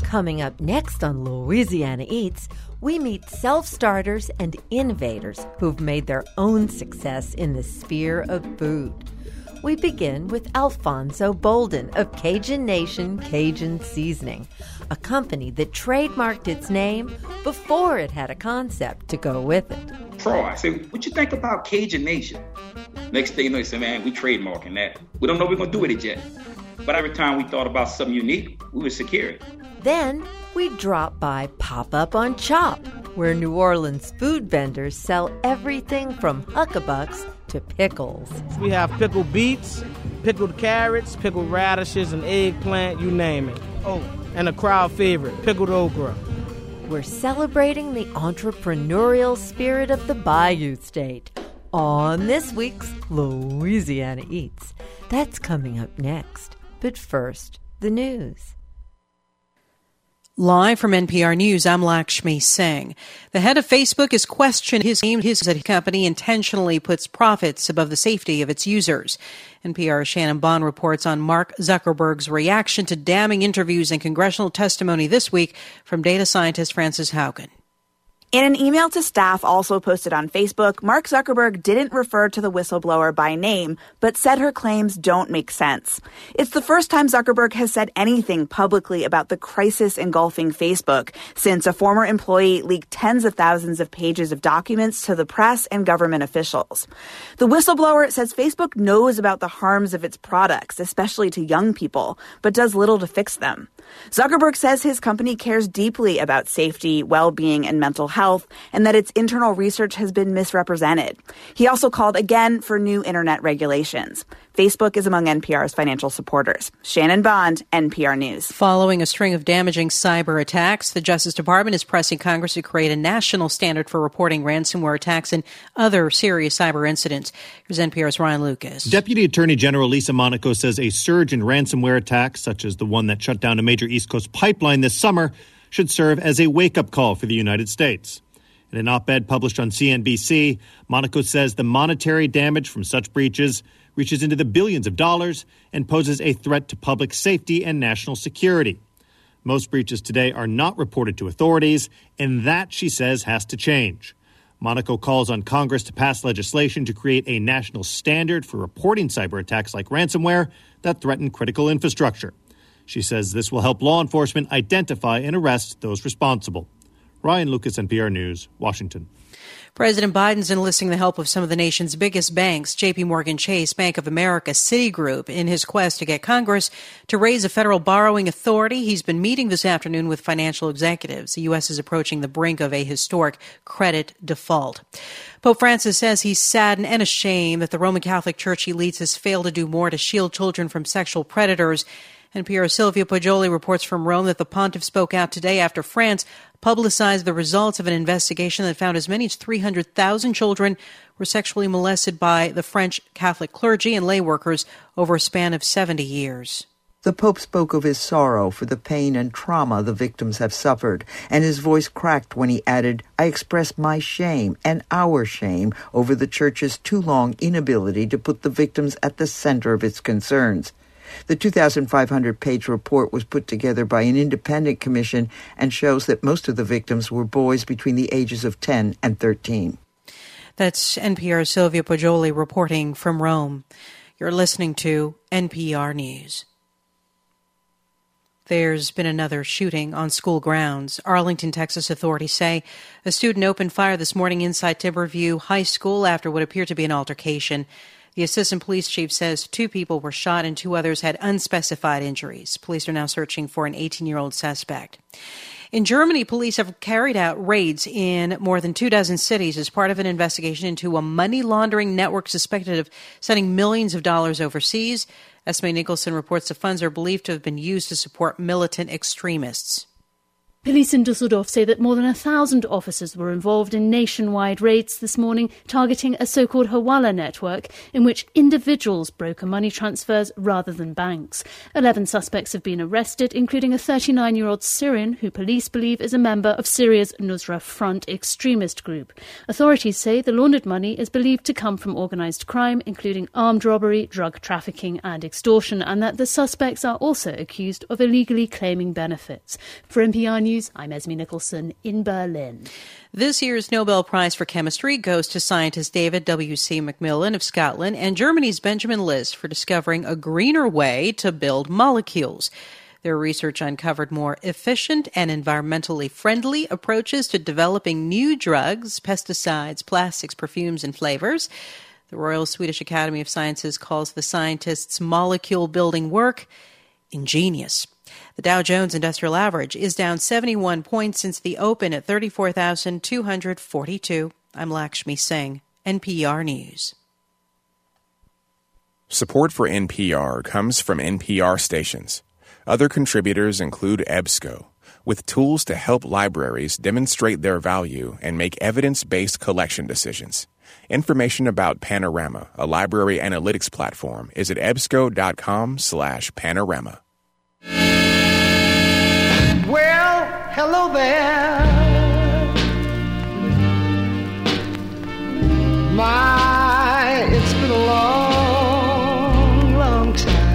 Coming up next on Louisiana Eats, we meet self-starters and innovators who've made their own success in the sphere of food. We begin with Alfonso Bolden of Cajun Nation Cajun Seasoning, a company that trademarked its name before it had a concept to go with it. Troy, I said, what you think about Cajun Nation? Next thing you know, he said, man, we trademarking that. We don't know if we're going to do it yet. But every time we thought about something unique, we would secure it. Then we drop by Pop-Up on Chop, where New Orleans food vendors sell everything from huckabucks to pickles. We have pickled beets, pickled carrots, pickled radishes, and eggplant, you name it. Oh, and a crowd favorite, pickled okra. We're celebrating the entrepreneurial spirit of the Bayou State on this week's Louisiana Eats. That's coming up next. But first, the news. Live from NPR News, I'm Lakshmi Singh. The head of Facebook has questioned his company intentionally puts profits above the safety of its users. NPR's Shannon Bond reports on Mark Zuckerberg's reaction to damning interviews and congressional testimony this week from data scientist Frances Haugen. In an email to staff also posted on Facebook, Mark Zuckerberg didn't refer to the whistleblower by name, but said her claims don't make sense. It's the first time Zuckerberg has said anything publicly about the crisis engulfing Facebook since a former employee leaked tens of thousands of pages of documents to the press and government officials. The whistleblower says Facebook knows about the harms of its products, especially to young people, but does little to fix them. Zuckerberg says his company cares deeply about safety, well-being, and mental health, and that its internal research has been misrepresented. He also called again for new internet regulations. Facebook is among NPR's financial supporters. Shannon Bond, NPR News. Following a string of damaging cyber attacks, the Justice Department is pressing Congress to create a national standard for reporting ransomware attacks and other serious cyber incidents. Here's NPR's Ryan Lucas. Deputy Attorney General Lisa Monaco says a surge in ransomware attacks, such as the one that shut down a major East Coast pipeline this summer, should serve as a wake-up call for the United States. In an op-ed published on CNBC, Monaco says the monetary damage from such breaches reaches into the billions of dollars and poses a threat to public safety and national security. Most breaches today are not reported to authorities, and that, she says, has to change. Monaco calls on Congress to pass legislation to create a national standard for reporting cyber attacks like ransomware that threaten critical infrastructure. She says this will help law enforcement identify and arrest those responsible. Ryan Lucas, NPR News, Washington. President Biden's enlisting the help of some of the nation's biggest banks, J.P. Morgan Chase, Bank of America, Citigroup, in his quest to get Congress to raise a federal borrowing authority. He's been meeting this afternoon with financial executives. The U.S. is approaching the brink of a historic credit default. Pope Francis says he's saddened and ashamed that the Roman Catholic Church he leads has failed to do more to shield children from sexual predators. NPR's Silvia Poggioli reports from Rome that the pontiff spoke out today after France publicized the results of an investigation that found as many as 300,000 children were sexually molested by the French Catholic clergy and lay workers over a span of 70 years. The Pope spoke of his sorrow for the pain and trauma the victims have suffered, and his voice cracked when he added, "I express my shame and our shame over the Church's too long inability to put the victims at the center of its concerns." The 2,500-page report was put together by an independent commission and shows that most of the victims were boys between the ages of 10 and 13. That's NPR's Silvia Poggioli reporting from Rome. You're listening to NPR News. There's been another shooting on school grounds. Arlington, Texas authorities say a student opened fire this morning inside Timberview High School after what appeared to be an altercation. The assistant police chief says 2 people were shot and 2 others had unspecified injuries. Police are now searching for an 18-year-old suspect. In Germany, police have carried out raids in more than 24 cities as part of an investigation into a money laundering network suspected of sending millions of dollars overseas. Esme Nicholson reports the funds are believed to have been used to support militant extremists. Police in Dusseldorf say that more than 1,000 officers were involved in nationwide raids this morning targeting a so-called Hawala network in which individuals broker money transfers rather than banks. 11 suspects have been arrested, including a 39-year-old Syrian who police believe is a member of Syria's Nusra Front extremist group. Authorities say the laundered money is believed to come from organised crime, including armed robbery, drug trafficking and extortion, and that the suspects are also accused of illegally claiming benefits. For NPR News, I'm Esme Nicholson in Berlin. This year's Nobel Prize for Chemistry goes to scientist David W.C. Macmillan of Scotland and Germany's Benjamin List for discovering a greener way to build molecules. Their research uncovered more efficient and environmentally friendly approaches to developing new drugs, pesticides, plastics, perfumes, and flavors. The Royal Swedish Academy of Sciences calls the scientists' molecule-building work ingenious. The Dow Jones Industrial Average is down 71 points since the open at 34,242. I'm Lakshmi Singh, NPR News. Support for NPR comes from NPR stations. Other contributors include EBSCO, with tools to help libraries demonstrate their value and make evidence-based collection decisions. Information about Panorama, a library analytics platform, is at ebsco.com/panorama. Well, hello there. My, it's been a long, long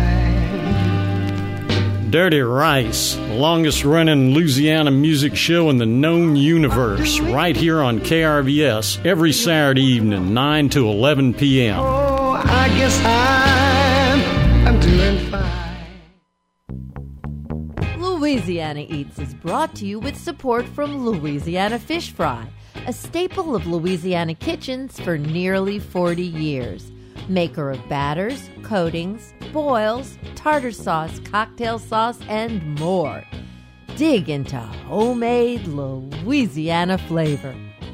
time. Dirty Rice, the longest-running Louisiana music show in the known universe, right here on KRVS, every Saturday evening, 9 to 11 p.m. Oh, I guess I'm doing fine. Louisiana Eats is brought to you with support from Louisiana Fish Fry, a staple of Louisiana kitchens for nearly 40 years. Maker of batters, coatings, boils, tartar sauce, cocktail sauce, and more. Dig into homemade Louisiana flavor.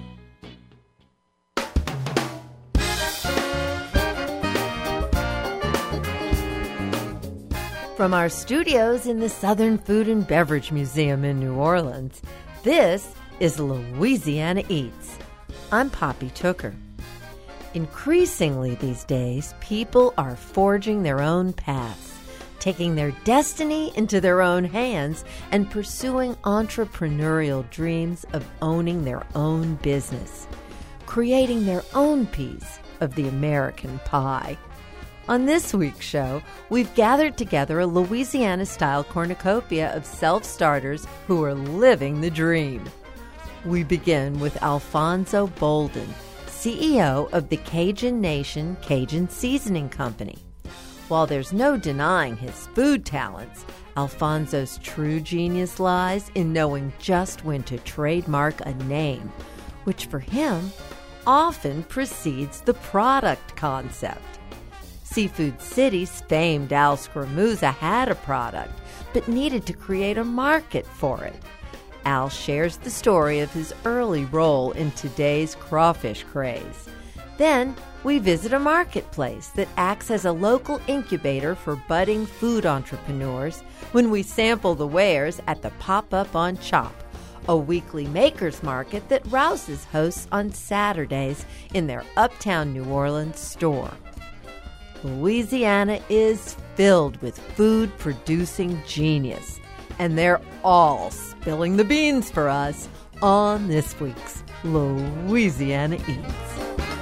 From our studios in the Southern Food and Beverage Museum in New Orleans, this is Louisiana Eats. I'm Poppy Tooker. Increasingly these days, people are forging their own paths, taking their destiny into their own hands, and pursuing entrepreneurial dreams of owning their own business, creating their own piece of the American pie. On this week's show, we've gathered together a Louisiana-style cornucopia of self-starters who are living the dream. We begin with Alfonso Bolden, CEO of the Cajun Nation Cajun Seasoning Company. While there's no denying his food talents, Alfonso's true genius lies in knowing just when to trademark a name, which for him often precedes the product concept. Seafood City's famed Al Scramuzza had a product, but needed to create a market for it. Al shares the story of his early role in today's crawfish craze. Then we visit a marketplace that acts as a local incubator for budding food entrepreneurs when we sample the wares at the Pop-Up on Chop, a weekly makers market that rouses hosts on Saturdays in their uptown New Orleans store. Louisiana is filled with food-producing genius, and they're all spilling the beans for us on this week's Louisiana Eats.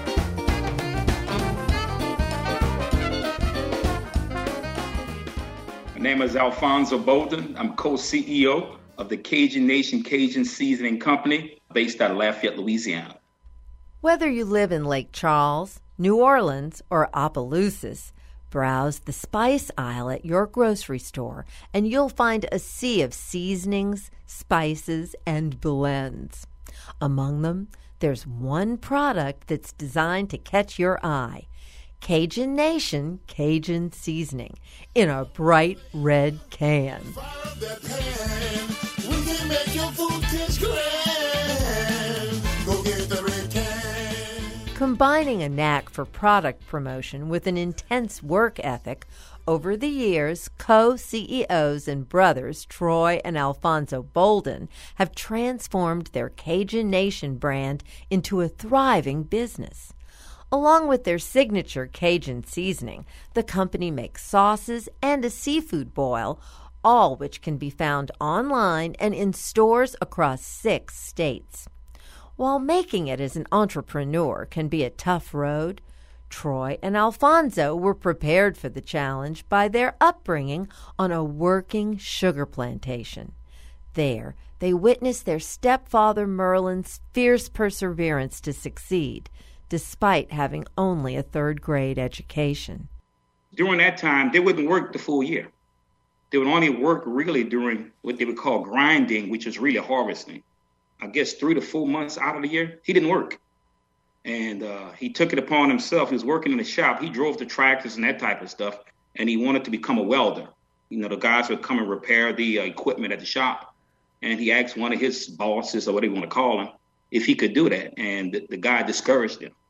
My name is Alfonso Bolden. I'm co-CEO of the Cajun Nation Cajun Seasoning Company, based out of Lafayette, Louisiana. Whether you live in Lake Charles, New Orleans, or Opelousas, browse the spice aisle at your grocery store and you'll find a sea of seasonings, spices, and blends. Among them, there's one product that's designed to catch your eye: Cajun Nation Cajun Seasoning in a bright red can. Combining a knack for product promotion with an intense work ethic, Over the years, co-CEOs and brothers Troy and Alfonso Bolden have transformed their Cajun Nation brand into a thriving business. Along with their signature Cajun seasoning, the company makes sauces and a seafood boil, all which can be found online and in stores across 6 states. While making it as an entrepreneur can be a tough road, Troy and Alfonso were prepared for the challenge by their upbringing on a working sugar plantation. There, they witnessed their stepfather Merlin's fierce perseverance to succeed, despite having only a 3rd-grade education. During that time, they wouldn't work the full year. They would only work really during what they would call grinding, which is really harvesting. I guess 3 to 4 months out of the year, he didn't work. And he took it upon himself. He was working in the shop. He drove the tractors and that type of stuff. And he wanted to become a welder. You know, the guys would come and repair the equipment at the shop. And he asked one of his bosses, or what do you want to call him, if he could do that. And the guy discouraged him.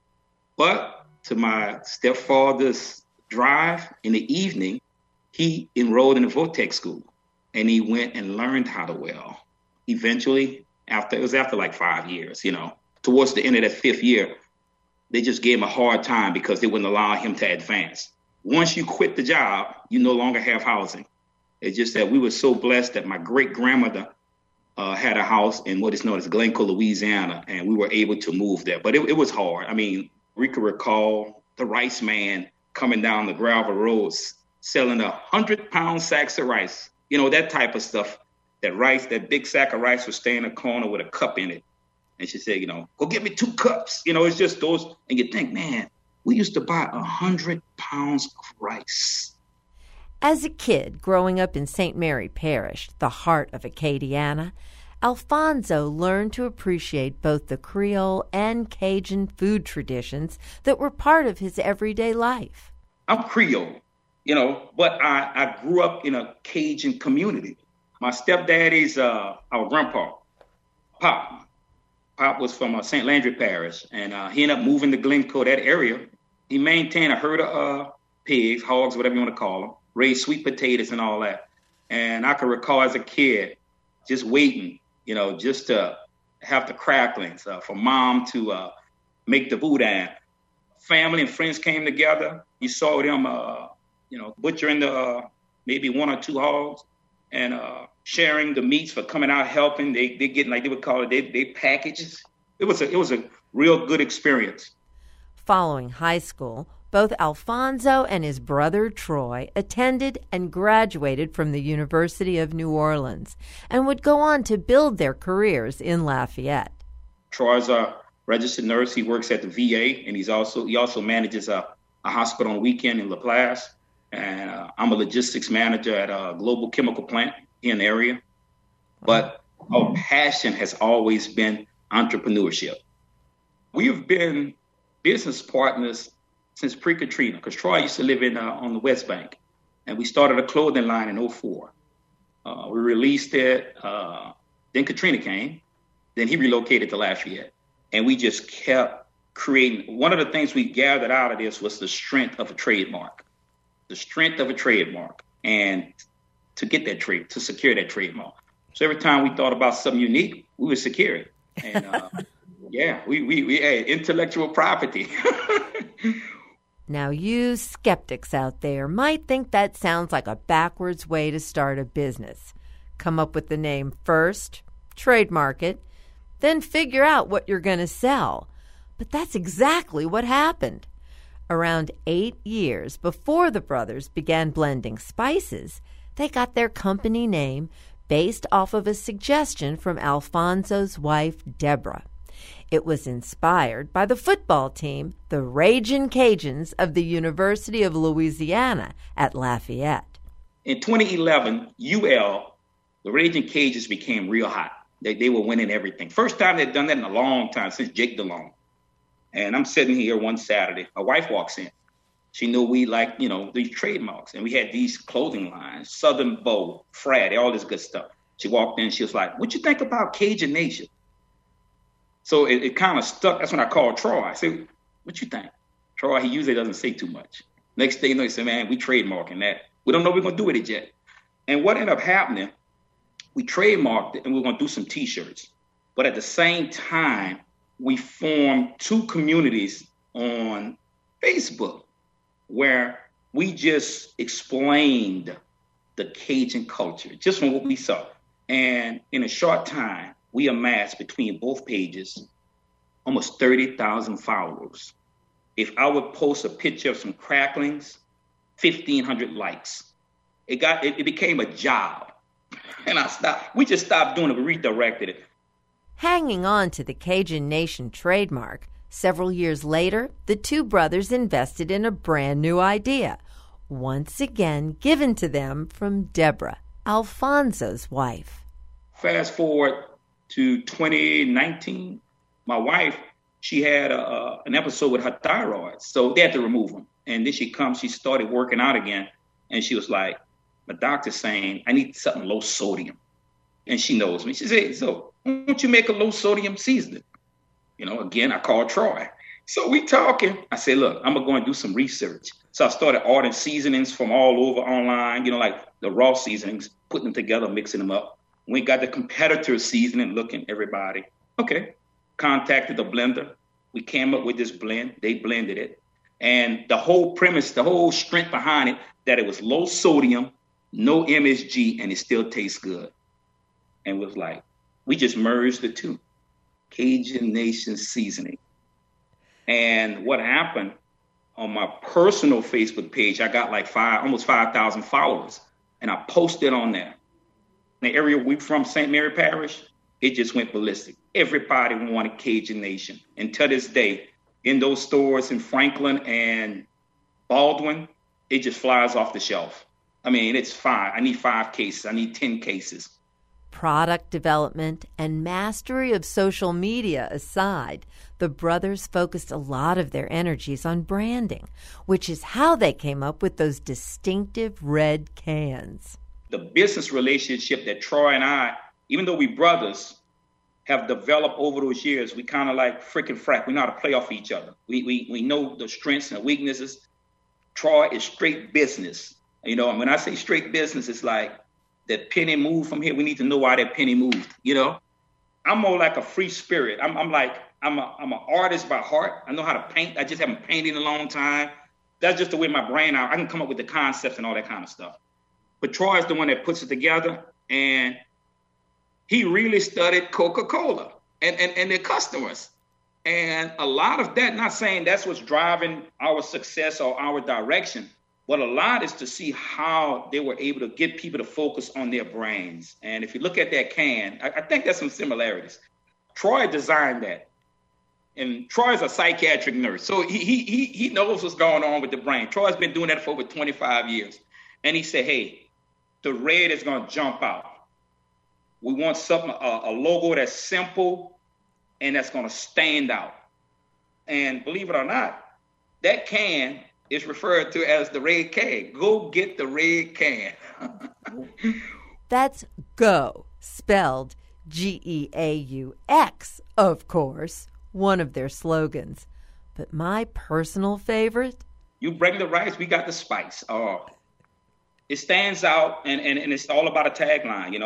But to my stepfather's drive in the evening, he enrolled in the Vortex school. And he went and learned how to weld. Eventually, it was after like 5 years, you know. Towards the end of that 5th year, they just gave him a hard time because they wouldn't allow him to advance. Once you quit the job, you no longer have housing. It's just that we were so blessed that my great-grandmother had a house in what is known as Glencoe, Louisiana, and we were able to move there. But it was hard. I mean, we could recall the rice man coming down the gravel roads, selling 100-pound sacks of rice. You know, that type of stuff. That big sack of rice would stay in a corner with a cup in it. And she said, you know, go get me 2 cups. You know, it's just those. And you think, man, we used to buy 100 pounds of rice. As a kid growing up in St. Mary Parish, the heart of Acadiana, Alfonso learned to appreciate both the Creole and Cajun food traditions that were part of his everyday life. I'm Creole, you know, but I grew up in a Cajun community. My stepdaddy's our grandpa, Pop. Pop was from St. Landry Parish, and he ended up moving to Glencoe, that area. He maintained a herd of pigs, hogs, whatever you want to call them, raised sweet potatoes and all that. And I can recall as a kid just waiting, you know, just to have the cracklings for Mom to make the boudin. Family and friends came together. You saw them, you know, butchering the maybe 1 or 2 hogs and sharing the meats for coming out helping. They getting, like they would call it, they packages. It was a real good experience. Following high school, both Alfonso and his brother Troy attended and graduated from the University of New Orleans and would go on to build their careers in Lafayette. Troy's a registered nurse. He works at the VA, and he also manages a hospital on the weekend in LaPlace. And I'm a logistics manager at a global chemical plant in the area. But our passion has always been entrepreneurship. We have been business partners since pre-Katrina, because Troy used to live on the West Bank, and we started a clothing line in 2004. We released it. Then Katrina came. Then he relocated to Lafayette, and we just kept creating. One of the things we gathered out of this was the strength of a trademark. The strength of a trademark, and to get that trade, to secure that trademark. So every time we thought about something unique, we would secure it. And yeah, we had intellectual property. Now, you skeptics out there might think that sounds like a backwards way to start a business. Come up with the name first, trademark it, then figure out what you're going to sell. But that's exactly what happened. Around 8 years before the brothers began blending spices, they got their company name based off of a suggestion from Alfonso's wife, Deborah. It was inspired by the football team, the Ragin' Cajuns of the University of Louisiana at Lafayette. In 2011, UL, the Ragin' Cajuns became real hot. They were winning everything. First time they'd done that in a long time, since Jake DeLong. And I'm sitting here one Saturday. My wife walks in. She knew we like, these trademarks. And we had these clothing lines, Southern Bow, Frat, all this good stuff. She walked in. She was like, what you think about Cajun Nation? So it kind of stuck. That's when I called Troy. I said, what you think? Troy, he usually doesn't say too much. Next thing you know, he said, man, we trademarking that. We don't know what we're going to do with it yet. And what ended up happening, we trademarked it and we we're going to do some T-shirts. But at the same time, we formed 2 communities on Facebook where we just explained the Cajun culture, just from what we saw. And in a short time, we amassed between both pages almost 30,000 followers. If I would post a picture of some cracklings, 1,500 likes. It became a job. And we just stopped doing it, we redirected it. Hanging on to the Cajun Nation trademark, several years later, the 2 brothers invested in a brand new idea, once again given to them from Deborah, Alfonso's wife. Fast forward to 2019, my wife, she had an episode with her thyroid, so they had to remove them. And then she started working out again, and she was like, my doctor's saying, I need something low sodium. And she knows me. She said, so why don't you make a low sodium seasoning? Again, I called Troy. So we talking. I said, look, I'm going to go and do some research. So I started ordering seasonings from all over online, like the raw seasonings, putting them together, mixing them up. We got the competitor seasoning, looking everybody. Okay. Contacted the blender. We came up with this blend. They blended it. And the whole premise, the whole strength behind it, that it was low sodium, no MSG, and it still tastes good. And was like, we just merged the 2. Cajun Nation seasoning. And what happened on my personal Facebook page, I got like almost 5,000 followers. And I posted on there. In the area we from, St. Mary Parish, it just went ballistic. Everybody wanted Cajun Nation. And to this day, in those stores in Franklin and Baldwin, it just flies off the shelf. I mean, it's 5. I need 5 cases. I need 10 cases. Product development and mastery of social media aside, the brothers focused a lot of their energies on branding, which is how they came up with those distinctive red cans. The business relationship that Troy and I, even though we brothers, have developed over those years, we kind of like frickin' frack. We know how to play off each other. We know the strengths and weaknesses. Troy is straight business. And when I say straight business, it's like that penny moved from here. We need to know why that penny moved. I'm more like a free spirit. I'm an artist by heart. I know how to paint. I just haven't painted in a long time. That's just the way my brain out. I can come up with the concepts and all that kind of stuff. But Troy is the one that puts it together, and he really studied Coca-Cola and their customers. And a lot of that, not saying that's what's driving our success or our direction, but a lot is to see how they were able to get people to focus on their brains. And if you look at that can, I think there's some similarities. Troy designed that. And Troy's a psychiatric nurse, so he knows what's going on with the brain. Troy's been doing that for over 25 years. And he said, hey, the red is going to jump out. We want something, a logo that's simple and that's going to stand out. And believe it or not, that can is referred to as the red can. Go get the red can. That's GO, spelled G-E-A-U-X, of course, one of their slogans. But my personal favorite? You bring the rice, we got the spice. It stands out, and it's all about a tagline,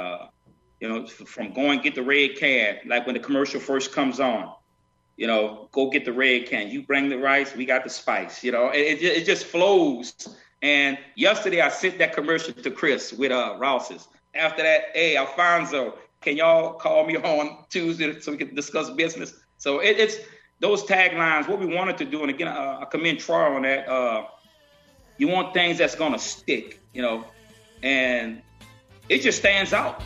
and from going get the red can, like when the commercial first comes on, go get the red can. You bring the rice, we got the spice. It just flows. And yesterday I sent that commercial to Chris with Rouse's. After that, hey, Alfonso, can y'all call me on Tuesday so we can discuss business? So it's those taglines, what we wanted to do. And again, I commend Troy on that. You want things that's going to stick, and it just stands out.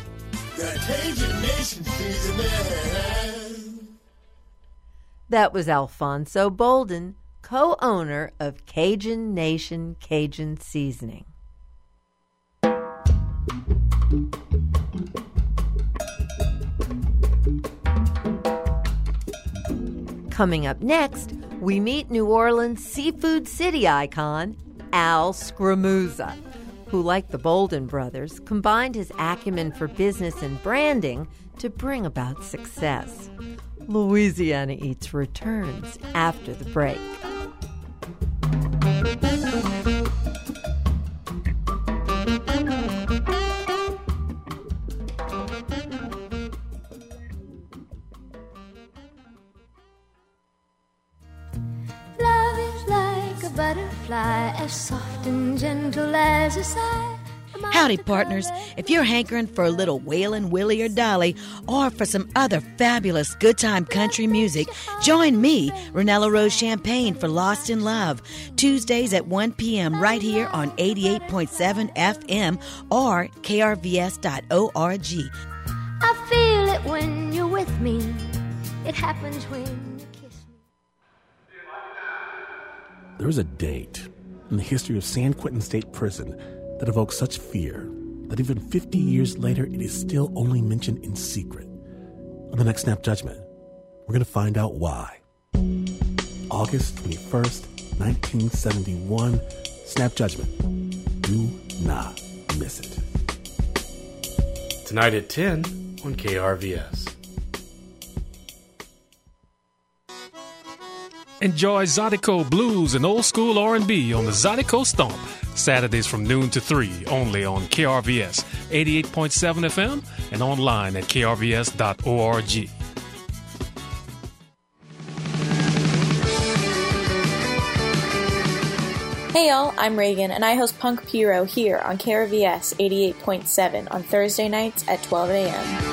That was Alfonso Bolden, co-owner of Cajun Nation Cajun Seasoning. Coming up next, we meet New Orleans Seafood City icon Al Scramuzza, who, like the Bolden brothers, combined his acumen for business and branding to bring about success. Louisiana Eats returns after the break. Butterfly, as soft and gentle as a sigh. Howdy, partners. If you're hankering for a little Waylon, Willie, or Dolly, or for some other fabulous good time country music, join me, Renella Rose Champagne, for Lost in Love, Tuesdays at 1 p.m. right here on 88.7 FM or krvs.org. I feel it when you're with me. It happens when... There is a date in the history of San Quentin State Prison that evokes such fear that even 50 years later, it is still only mentioned in secret. On the next Snap Judgment, we're going to find out why. August 21st, 1971, Snap Judgment. Do not miss it. Tonight at 10 on KRVS. Enjoy Zydeco Blues and old school R&B on the Zydeco Stomp. Saturdays from noon to 3, only on KRVS 88.7 FM and online at krvs.org. Hey y'all, I'm Reagan and I host Punk Puro here on KRVS 88.7 on Thursday nights at 12 a.m.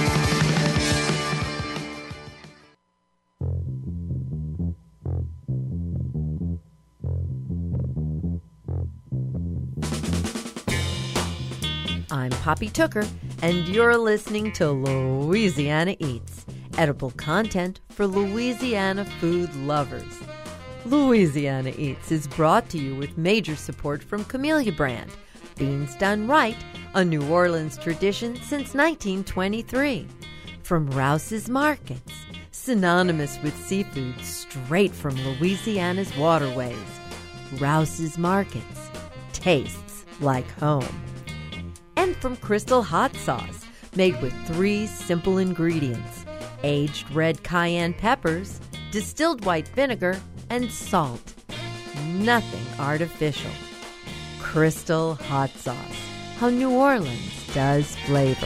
I'm Poppy Tooker, and you're listening to Louisiana Eats, edible content for Louisiana food lovers. Louisiana Eats is brought to you with major support from Camellia Brand, beans done right, a New Orleans tradition since 1923. From Rouse's Markets, synonymous with seafood straight from Louisiana's waterways. Rouse's Markets, tastes like home. And from Crystal Hot Sauce, made with 3 simple ingredients: aged red cayenne peppers, distilled white vinegar, and salt. Nothing artificial. Crystal Hot Sauce, how New Orleans does flavor.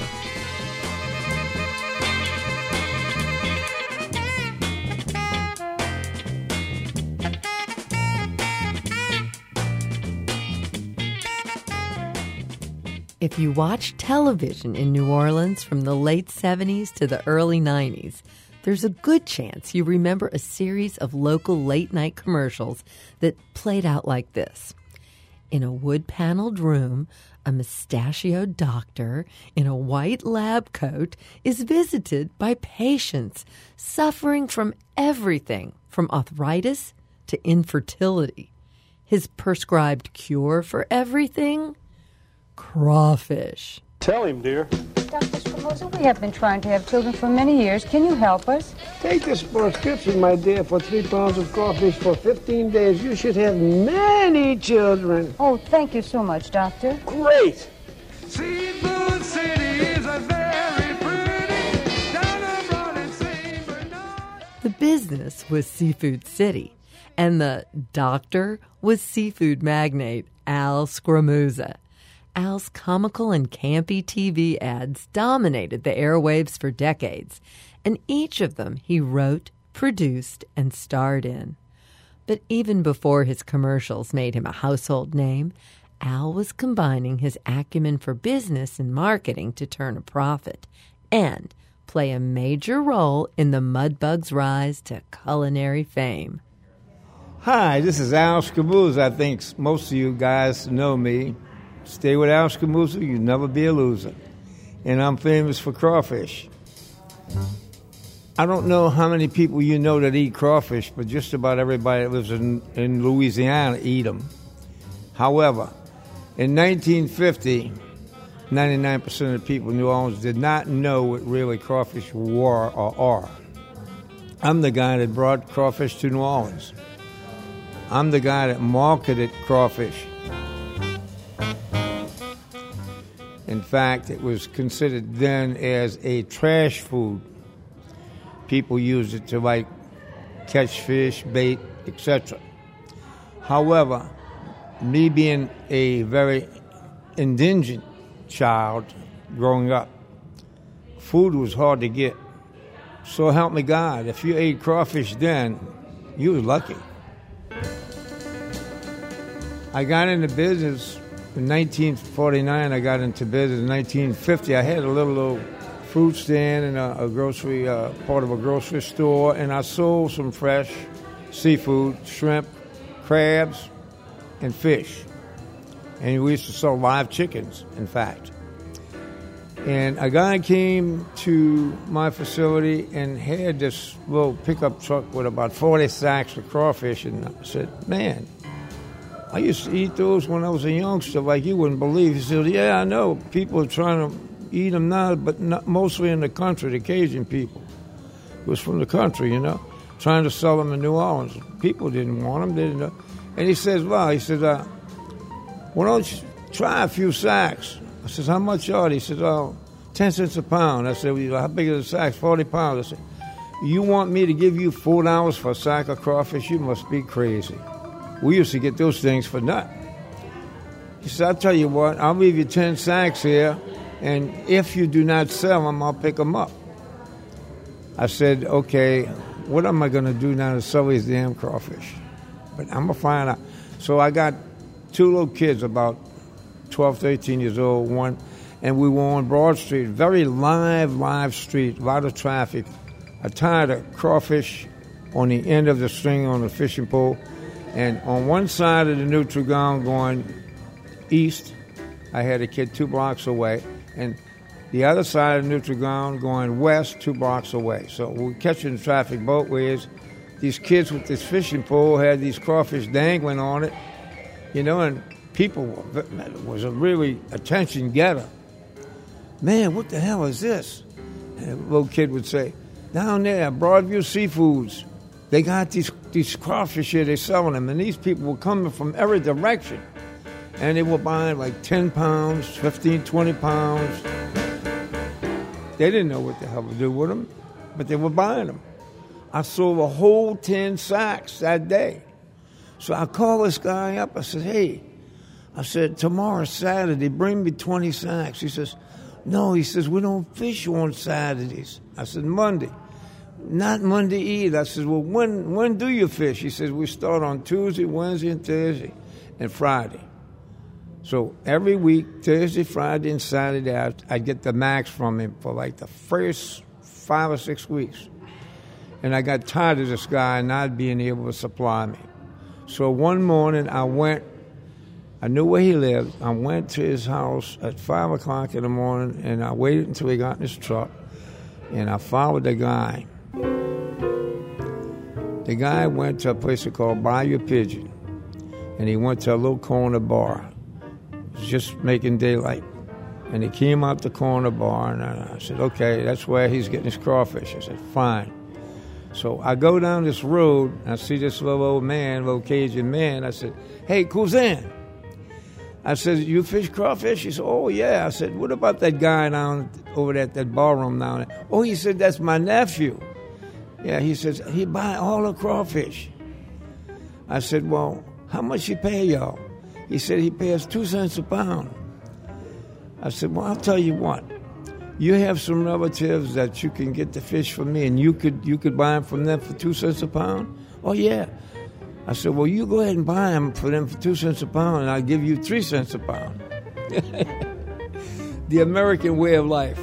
If you watch television in New Orleans from the late 70s to the early 90s, there's a good chance you remember a series of local late-night commercials that played out like this. In a wood-paneled room, a mustachioed doctor in a white lab coat is visited by patients suffering from everything from arthritis to infertility. His prescribed cure for everything? Crawfish. Tell him, dear. Dr. Scamosa, we have been trying to have children for many years. Can you help us? Take this prescription, my dear, for 3 pounds of crawfish for 15 days. You should have many children. Oh, thank you so much, Doctor. Great. Seafood City is a very pretty down abroad in St. Bernard. The business was Seafood City, and the doctor was seafood magnate Al Scamosa. Al's comical and campy TV ads dominated the airwaves for decades, and each of them he wrote, produced, and starred in. But even before his commercials made him a household name, Al was combining his acumen for business and marketing to turn a profit and play a major role in the Mudbug's rise to culinary fame. Hi, this is Al Scamosa. I think most of you guys know me. Stay with Al Scamosa, you'll never be a loser. And I'm famous for crawfish. I don't know how many people you know that eat crawfish, but just about everybody that lives in Louisiana eat them. However, in 1950, 99% of the people in New Orleans did not know what really crawfish were or are. I'm the guy that brought crawfish to New Orleans. I'm the guy that marketed crawfish. In fact, it was considered then as a trash food. People used it to catch fish, bait, etc. However, me being a very indigent child growing up, food was hard to get. So help me God, if you ate crawfish then, you were lucky. I got into business in 1949. I got into business in 1950. I had a little fruit stand in a grocery, part of a grocery store, and I sold some fresh seafood, shrimp, crabs, and fish. And we used to sell live chickens, in fact. And a guy came to my facility and had this little pickup truck with about 40 sacks of crawfish. And I said, man, I used to eat those when I was a youngster like you wouldn't believe. He said, yeah, I know. People are trying to eat them now, but not, mostly in the country, the Cajun people. It was from the country, you know, trying to sell them in New Orleans. People didn't want them. They didn't know. And he says, well, he said, why don't you try a few sacks? I says, how much are they? He says, 10 cents a pound. I said, well, how big are the sacks? 40 pounds. I said, you want me to give you $4 for a sack of crawfish? You must be crazy. We used to get those things for nothing. He said, I'll tell you what, I'll leave you 10 sacks here, and if you do not sell them, I'll pick them up. I said, okay, what am I going to do now to sell these damn crawfish? But I'm going to find out. So I got two little kids, about 12, 13 years old, one, and we were on Broad Street, very live street, a lot of traffic. I tied a crawfish on the end of the string on the fishing pole, and on one side of the Nutriground going east, I had a kid 2 blocks away, and the other side of the Nutriground going west 2 blocks away. So we're catching the traffic both ways. These kids with this fishing pole had these crawfish dangling on it, you know, and people, it was a really attention getter. Man, what the hell is this? And a little kid would say, down there, Broadview Seafoods, they got these crawfish here, they're selling them, and these people were coming from every direction. And they were buying like 10 pounds, 15, 20 pounds. They didn't know what the hell to do with them, but they were buying them. I sold a whole 10 sacks that day. So I called this guy up. I said, hey, I said, tomorrow's Saturday, bring me 20 sacks. He says, no, he says, we don't fish on Saturdays. I said, Monday. Not Monday either. I said, well, when do you fish? He says, we start on Tuesday, Wednesday, and Thursday, and Friday. So every week, Thursday, Friday, and Saturday, I get the max from him for like the first 5 or 6 weeks. And I got tired of this guy not being able to supply me. So one morning I knew where he lived. I went to his house at 5 o'clock in the morning, and I waited until he got in his truck, and I followed the guy. The guy went to a place called Bayou Pigeon, and he went to a little corner bar. It was just making daylight. And he came out the corner bar, and I said, okay, that's where he's getting his crawfish. I said, fine. So I go down this road, and I see this little old man, little Cajun man. I said, hey, cousin. I said, you fish crawfish? He said, oh, yeah. I said, what about that guy down over there at that ballroom down there? Oh, he said, that's my nephew. Yeah, he says, he buy all the crawfish. I said, well, how much he pay y'all? He said, he pays 2 cents a pound. I said, well, I'll tell you what. You have some relatives that you can get the fish from me, and you could buy them from them for 2 cents a pound? Oh, yeah. I said, well, you go ahead and buy them for 2 cents a pound, and I'll give you 3 cents a pound. The American way of life.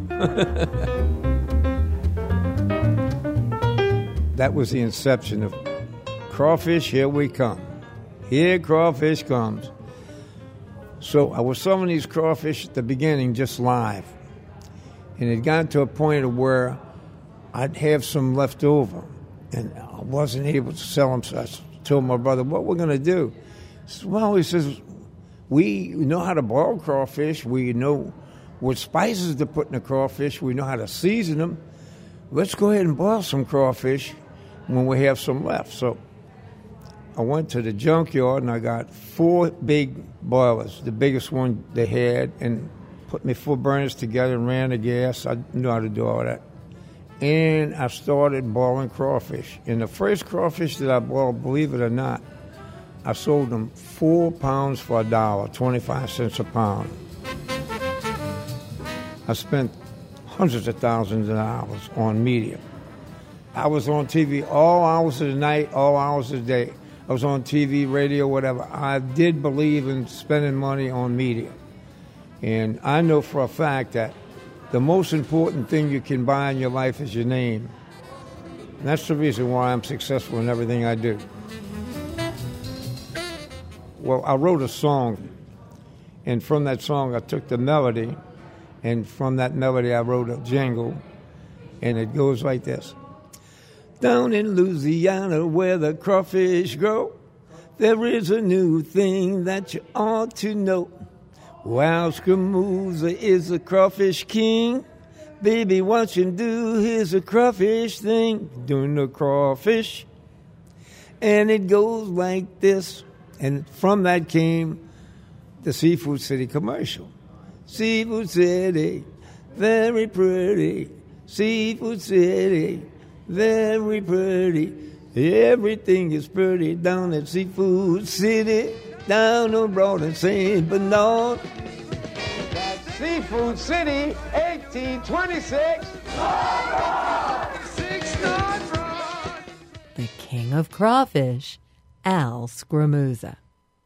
That was the inception of crawfish, here we come. Here crawfish comes. So I was selling these crawfish at the beginning just live. And it got to a point of where I'd have some left over, and I wasn't able to sell them. So I told my brother, what we're going to do? He says, well, he says, we know how to boil crawfish. We know what spices to put in the crawfish. We know how to season them. Let's go ahead and boil some crawfish when we have some left. So I went to the junkyard, and I got 4 big boilers, the biggest one they had, and put me 4 burners together and ran the gas. I knew how to do all that. And I started boiling crawfish. And the first crawfish that I boiled, believe it or not, I sold them 4 pounds for $1, 25 cents a pound. I spent hundreds of thousands of dollars on media. I was on TV all hours of the night, all hours of the day. I was on TV, radio, whatever. I did believe in spending money on media. And I know for a fact that the most important thing you can buy in your life is your name. And that's the reason why I'm successful in everything I do. Well, I wrote a song, and from that song I took the melody, and from that melody I wrote a jingle, and it goes like this. Down in Louisiana where the crawfish grow, there is a new thing that you ought to know. Wow, Scamooza is a crawfish king. Baby, watch him do his a crawfish thing. Doing the crawfish. And it goes like this. And from that came the Seafood City commercial. Seafood City, very pretty. Seafood City, very pretty. Everything is pretty down at Seafood City, down on Broad and St. Bernard. That's Seafood City, 1826. The king of crawfish, Al Scamooza.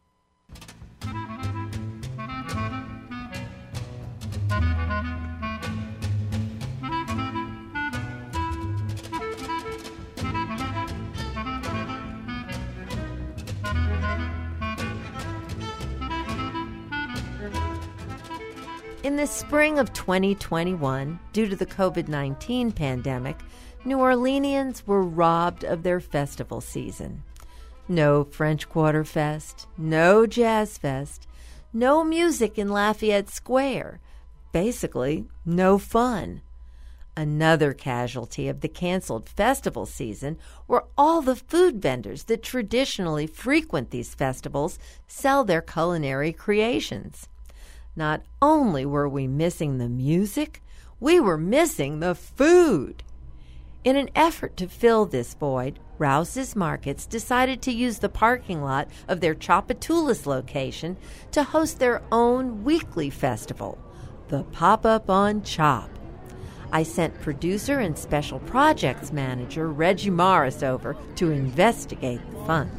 In the spring of 2021, due to the COVID-19 pandemic, New Orleanians were robbed of their festival season. No French Quarter Fest, no Jazz Fest, no music in Lafayette Square. Basically, no fun. Another casualty of the canceled festival season were all the food vendors that traditionally frequent these festivals sell their culinary creations. Not only were we missing the music, we were missing the food. In an effort to fill this void, Rouse's Markets decided to use the parking lot of their Tchoupitoulas location to host their own weekly festival, the Pop-Up on Chop. I sent producer and special projects manager Reggie Morris over to investigate the fun.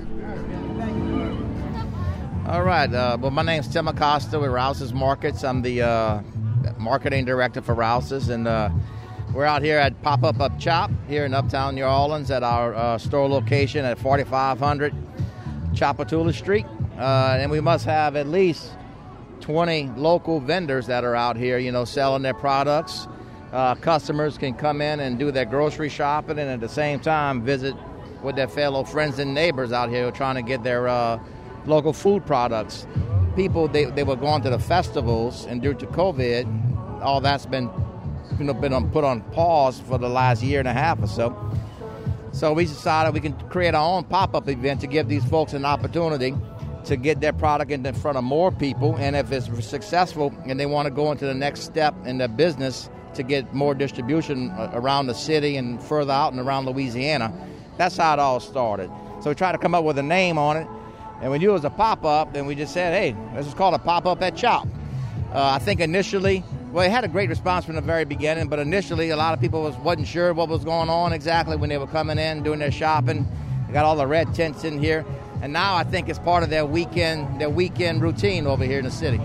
All right. Well, my name's Tim Acosta with Rouse's Markets. I'm the marketing director for Rouse's, and we're out here at Pop-Up Up Chop here in Uptown New Orleans at our store location at 4500 Tchoupitoulas Street. And we must have at least 20 local vendors that are out here, selling their products. Customers can come in and do their grocery shopping and at the same time visit with their fellow friends and neighbors out here trying to get their local food products. People, they were going to the festivals, and due to COVID, all that's been put on pause for the last year and a half or so. So we decided we can create our own pop-up event to give these folks an opportunity to get their product in front of more people, and if it's successful and they want to go into the next step in their business to get more distribution around the city and further out and around Louisiana. That's how it all started. So we tried to come up with a name on it. And when you was a pop-up, then we just said, hey, this is called a pop-up at Chop. I think initially, well, it had a great response from the very beginning, but initially a lot of people wasn't sure what was going on exactly when they were coming in, doing their shopping. They got all the red tents in here. And now I think it's part of their weekend routine over here in the city.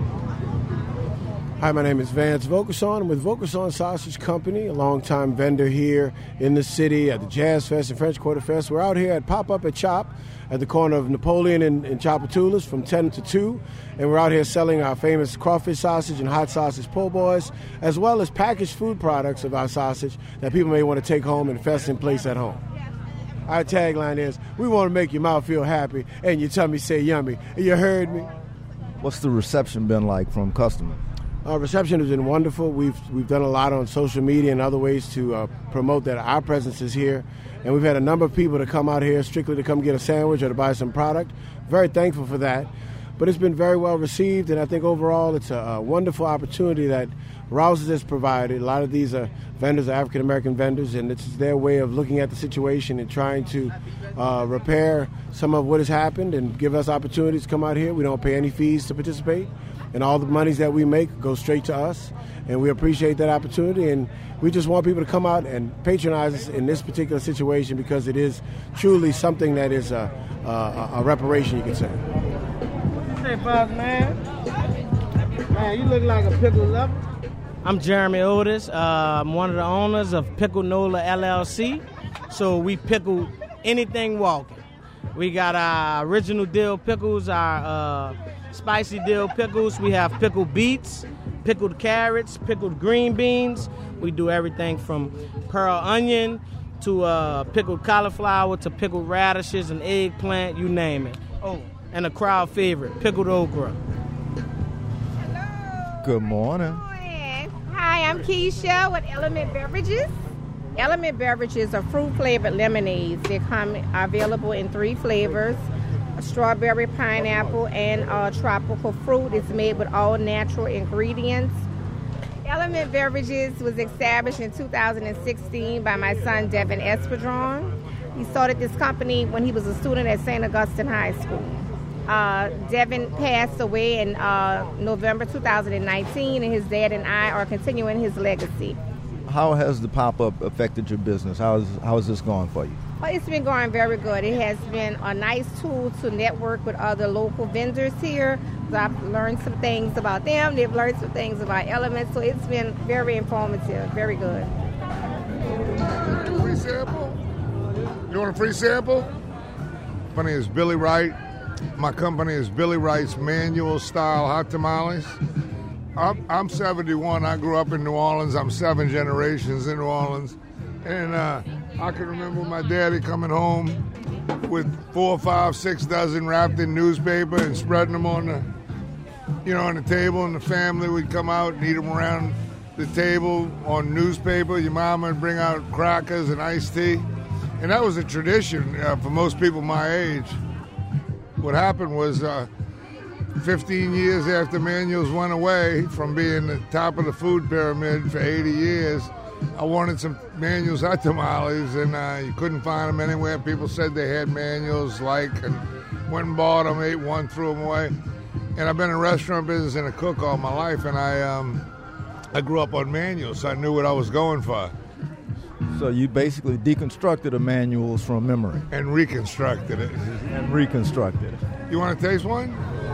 Hi, my name is Vance Vokason. I'm with Vokason Sausage Company, a longtime vendor here in the city at the Jazz Fest and French Quarter Fest. We're out here at Pop-Up at Chop at the corner of Napoleon and Tchoupitoulas from 10 to 2. And we're out here selling our famous crawfish sausage and hot sausage po' boys, as well as packaged food products of our sausage that people may want to take home and fest in place at home. Our tagline is, we want to make your mouth feel happy and your tummy say yummy. You heard me? What's the reception been like from customers? Our reception has been wonderful. We've done a lot on social media and other ways to promote that our presence is here. And we've had a number of people to come out here strictly to come get a sandwich or to buy some product. Very thankful for that. But it's been very well received, and I think overall it's a wonderful opportunity that Rouse's has provided. A lot of these vendors are African-American vendors, and it's their way of looking at the situation and trying to repair some of what has happened and give us opportunities to come out here. We don't pay any fees to participate, and all the monies that we make go straight to us, and we appreciate that opportunity, and we just want people to come out and patronize us in this particular situation because it is truly something that is a reparation, you could say. Hey, boss man. Man, you look like a pickle lover. I'm Jeremy Otis. I'm one of the owners of Pickle Nola LLC. So we pickle anything walking. We got our original dill pickles, our spicy dill pickles. We have pickled beets, pickled carrots, pickled green beans. We do everything from pearl onion to pickled cauliflower to pickled radishes and eggplant, you name it. Oh, and a crowd favorite, pickled okra. Good morning. Hi, I'm Keisha with Element Beverages. Element Beverages are fruit-flavored lemonades. They are available in 3 flavors, strawberry, pineapple, and tropical fruit. It's made with all natural ingredients. Element Beverages was established in 2016 by my son, Devin Espadron. He started this company when he was a student at St. Augustine High School. Devin passed away in November 2019, and his dad and I are continuing his legacy. How has the pop-up affected your business? How is this going for you? Well, it's been going very good. It has been a nice tool to network with other local vendors here. So I've learned some things about them. They've learned some things about Element. So it's been very informative, very good. Free sample? You want a free sample? My name is Billy Wright. My company is Billy Wright's Manual Style Hot Tamales. I'm 71. I grew up in New Orleans. I'm 7 generations in New Orleans. And I can remember my daddy coming home with 4, 5, 6 dozen wrapped in newspaper and spreading them on the table, and the family would come out and eat them around the table on newspaper. Your mama would bring out crackers and iced tea. And that was a tradition for most people my age. What happened was 15 years after Manuals went away from being the top of the food pyramid for 80 years, I wanted some Manuals hot tamales, and you couldn't find them anywhere. People said they had Manuals, and went and bought them, ate one, threw them away. And I've been in restaurant business and a cook all my life, and I grew up on Manuals, so I knew what I was going for. So you basically deconstructed the Manuals from memory. And reconstructed it. You want to taste one?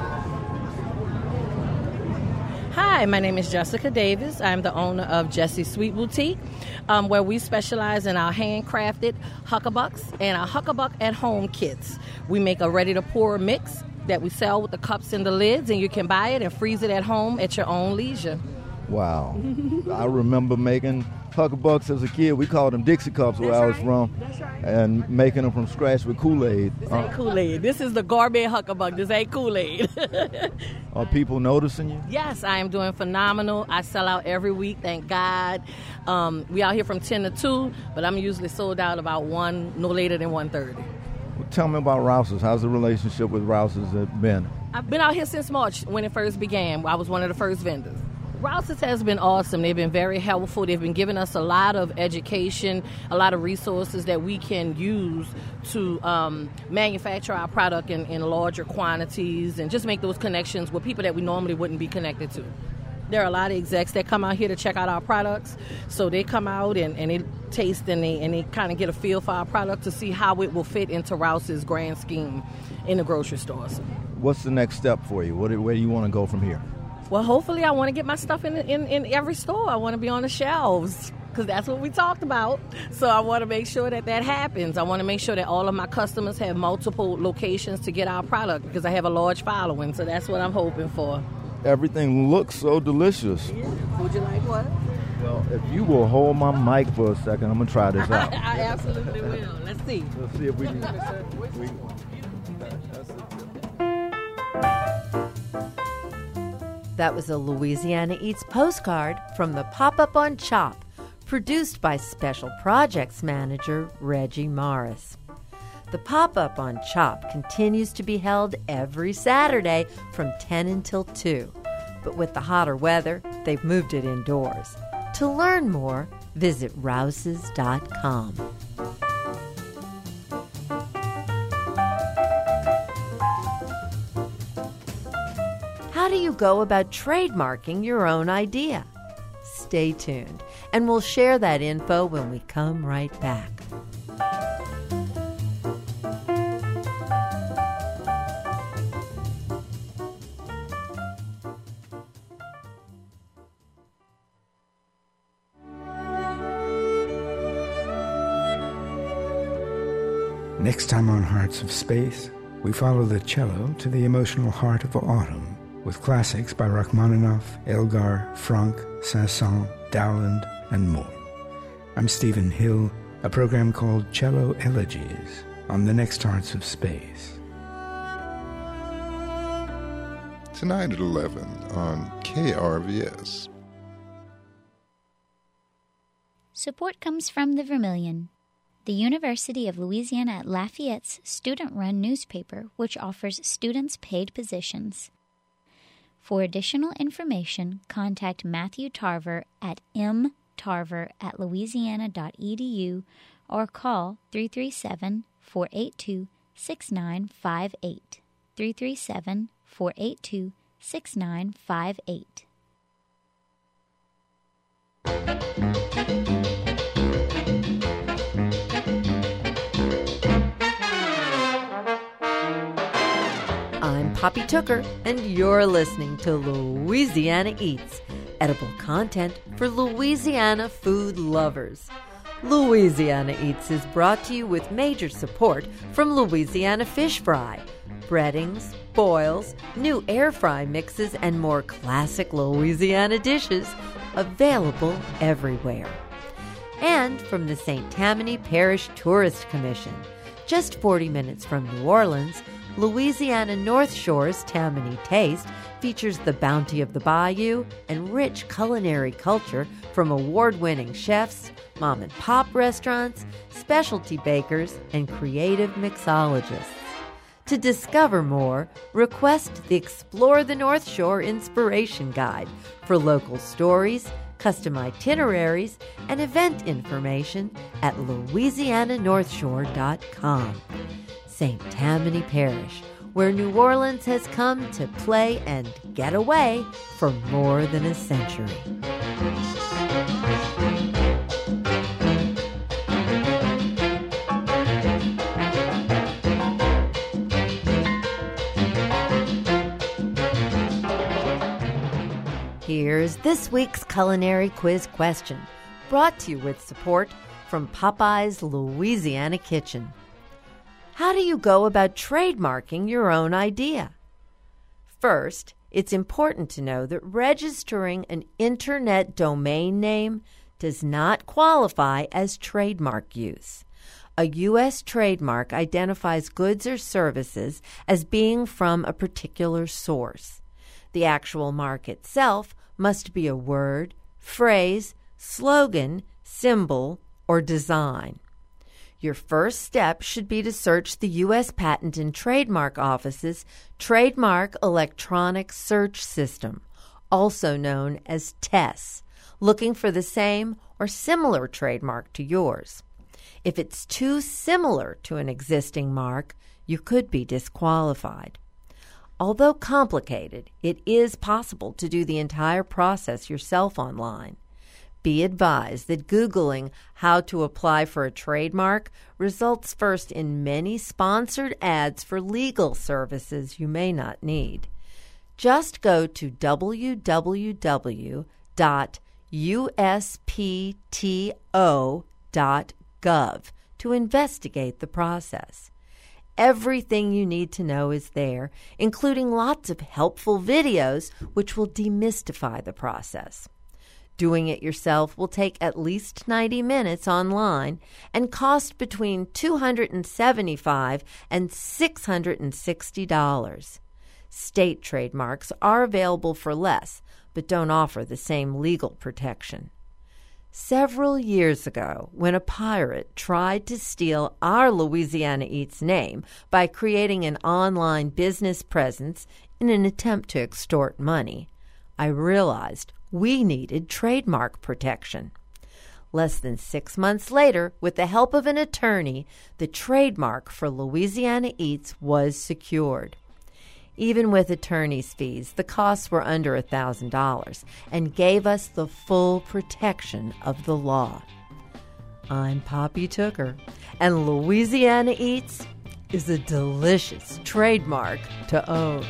Hi, my name is Jessica Davis. I'm the owner of Jesse's Sweet Boutique, where we specialize in our handcrafted huckabucks and our huckabuck at home kits. We make a ready-to-pour mix that we sell with the cups and the lids, and you can buy it and freeze it at home at your own leisure. Wow. I remember making huckabucks as a kid. We called them Dixie cups where I was from. That's right. And making them from scratch with Kool-Aid. This ain't Kool-Aid. This is the gourmet huckabuck. This ain't Kool-Aid. Are people noticing you? Yes, I am doing phenomenal. I sell out every week, thank God. We out here from 10 to 2, but I'm usually sold out about 1, no later than 1:30. Well, tell me about Rouse's. How's the relationship with Rouse's been? I've been out here since March when it first began. I was one of the first vendors. Rouse's has been awesome. They've been very helpful. They've been giving us a lot of education, a lot of resources that we can use to manufacture our product in larger quantities and just make those connections with people that we normally wouldn't be connected to. There are a lot of execs that come out here to check out our products. So they come out and they taste and they kind of get a feel for our product to see how it will fit into Rouse's grand scheme in the grocery stores. What's the next step for you? Where do you want to go from here? Well, hopefully I want to get my stuff in every store. I want to be on the shelves because that's what we talked about. So I want to make sure that happens. I want to make sure that all of my customers have multiple locations to get our product because I have a large following. So that's what I'm hoping for. Everything looks so delicious. Yeah. Would you like what? Well, if you will hold my mic for a second, I'm going to try this out. I absolutely will. Let's see. Let's see if we can. That was a Louisiana Eats postcard from the Pop-Up on Chop, produced by Special Projects Manager Reggie Morris. The Pop-Up on Chop continues to be held every Saturday from 10 until 2. But with the hotter weather, they've moved it indoors. To learn more, visit Rouses.com. How do you go about trademarking your own idea? Stay tuned, and we'll share that info when we come right back. Next time on Hearts of Space, we follow the cello to the emotional heart of autumn with classics by Rachmaninoff, Elgar, Franck, Saint-Saëns, Dowland, and more. I'm Stephen Hill, a program called Cello Elegies on the next Hearts of Space. Tonight at 11 on KRVS. Support comes from the Vermilion, the University of Louisiana at Lafayette's student-run newspaper, which offers students paid positions. For additional information, contact Matthew Tarver at mtarver@louisiana.edu or call 337-482-6958. 337-482-6958. I'm Poppy Tooker, and you're listening to Louisiana Eats, edible content for Louisiana food lovers. Louisiana Eats is brought to you with major support from Louisiana Fish Fry, breadings, boils, new air fry mixes, and more classic Louisiana dishes available everywhere. And from the St. Tammany Parish Tourist Commission, just 40 minutes from New Orleans, Louisiana North Shore's Tammany Taste features the bounty of the bayou and rich culinary culture from award-winning chefs, mom-and-pop restaurants, specialty bakers, and creative mixologists. To discover more, request the Explore the North Shore Inspiration Guide for local stories, custom itineraries, and event information at louisiananorthshore.com. St. Tammany Parish, where New Orleans has come to play and get away for more than a century. Here's this week's culinary quiz question, brought to you with support from Popeye's Louisiana Kitchen. How do you go about trademarking your own idea? First, it's important to know that registering an internet domain name does not qualify as trademark use. A U.S. trademark identifies goods or services as being from a particular source. The actual mark itself must be a word, phrase, slogan, symbol, or design. Your first step should be to search the U.S. Patent and Trademark Office's Trademark Electronic Search System, also known as TESS, looking for the same or similar trademark to yours. If it's too similar to an existing mark, you could be disqualified. Although complicated, it is possible to do the entire process yourself online. Be advised that Googling how to apply for a trademark results first in many sponsored ads for legal services you may not need. Just go to www.uspto.gov to investigate the process. Everything you need to know is there, including lots of helpful videos which will demystify the process. Doing it yourself will take at least 90 minutes online and cost between $275 and $660. State trademarks are available for less, but don't offer the same legal protection. Several years ago, when a pirate tried to steal our Louisiana Eats name by creating an online business presence in an attempt to extort money, I realized we needed trademark protection. Less than 6 months later, with the help of an attorney, the trademark for Louisiana Eats was secured. Even with attorney's fees, the costs were under $1,000 and gave us the full protection of the law. I'm Poppy Tooker, and Louisiana Eats is a delicious trademark to own.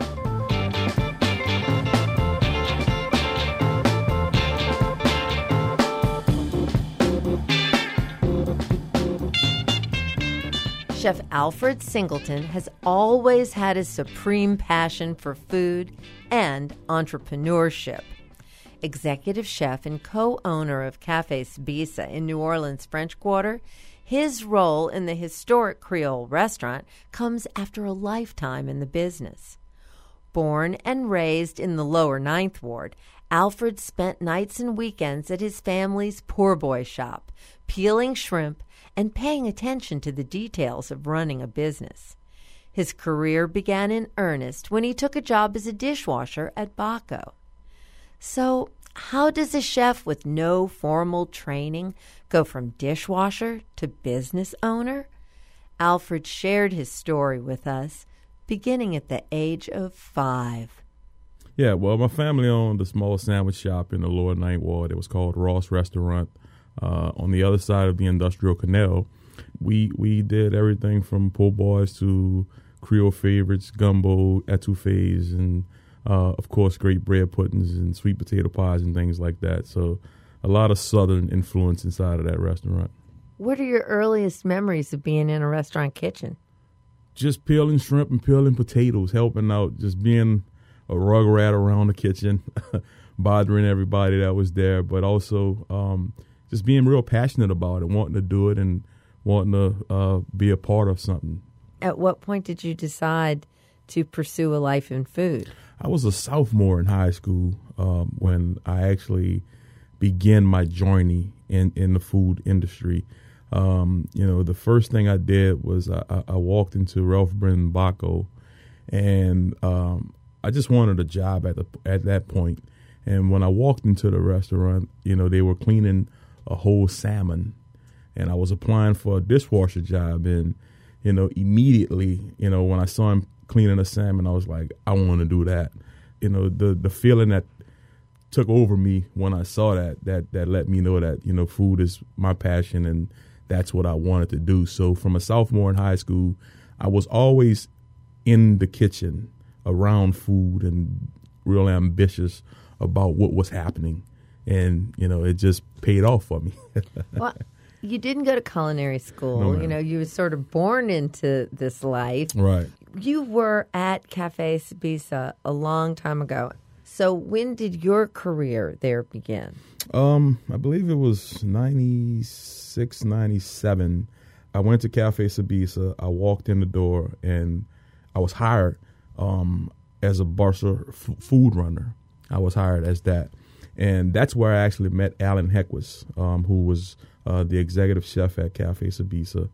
Chef Alfred Singleton has always had a supreme passion for food and entrepreneurship. Executive chef and co-owner of Café Sabisa in New Orleans' French Quarter, his role in the historic Creole restaurant comes after a lifetime in the business. Born and raised in the lower Ninth Ward, Alfred spent nights and weekends at his family's poor boy shop, peeling shrimp and paying attention to the details of running a business. His career began in earnest when he took a job as a dishwasher at Baco. So, how does a chef with no formal training go from dishwasher to business owner? Alfred shared his story with us, beginning at the age of 5. Yeah, well, my family owned a small sandwich shop in the lower Ninth Ward. It was called Ross Restaurant. On the other side of the Industrial Canal, we did everything from po' boys to Creole favorites, gumbo, etouffees, and of course, great bread puddings and sweet potato pies and things like that. So a lot of Southern influence inside of that restaurant. What are your earliest memories of being in a restaurant kitchen? Just peeling shrimp and peeling potatoes, helping out, just being a rug rat around the kitchen, bothering everybody that was there, but also just being real passionate about it, wanting to do it and wanting to be a part of something. At what point did you decide to pursue a life in food? I was a sophomore in high school when I actually began my journey in the food industry. The first thing I did was I walked into Ralph Brennan Baco, and I just wanted a job at that point. And when I walked into the restaurant, they were cleaning a whole salmon, and I was applying for a dishwasher job, and immediately when I saw him cleaning a salmon, I was like, I want to do that. The feeling that took over me when I saw that let me know that food is my passion, and that's what I wanted to do. So from a sophomore in high school, I was always in the kitchen around food and real ambitious about what was happening. And, it just paid off for me. Well, you didn't go to culinary school. No, you were sort of born into this life. Right. You were at Café Sabisa a long time ago. So when did your career there begin? I believe it was 96, 97. I went to Café Sabisa. I walked in the door, and I was hired as a Barca food runner. I was hired as that. And that's where I actually met Alan Heckwas, who was the executive chef at Café Sabisa.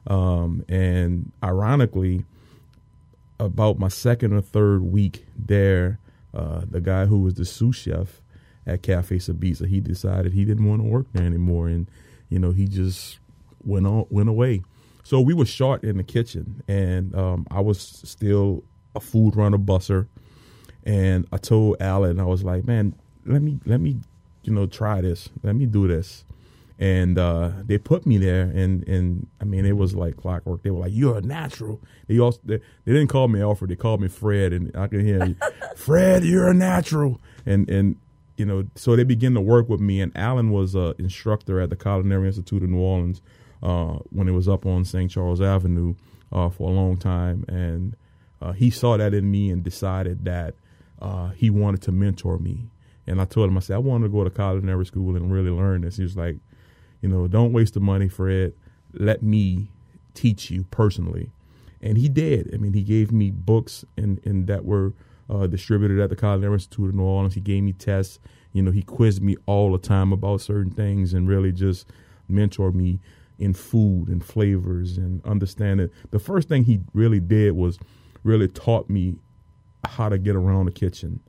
And ironically, about my second or third week there, the guy who was the sous chef at Café Sabisa, he decided he didn't want to work there anymore. And, he just went away. So we were short in the kitchen, and I was still a food runner busser. And I told Alan, I was like, man, let me, try this. Let me do this. And they put me there, and I mean, it was like clockwork. They were like, "You're a natural." They didn't call me Alfred. They called me Fred, and I can hear, "Fred, you're a natural." And so they began to work with me. And Alan was an instructor at the Culinary Institute of New Orleans when it was up on St. Charles Avenue for a long time. And he saw that in me and decided that he wanted to mentor me. And I told him, I said, I wanted to go to culinary school and really learn this. He was like, don't waste the money, Fred. Let me teach you personally. And he did. I mean, he gave me books and that were distributed at the Culinary Institute of New Orleans. He gave me tests. He quizzed me all the time about certain things and really just mentored me in food and flavors and understanding. The first thing he really did was really taught me how to get around the kitchen.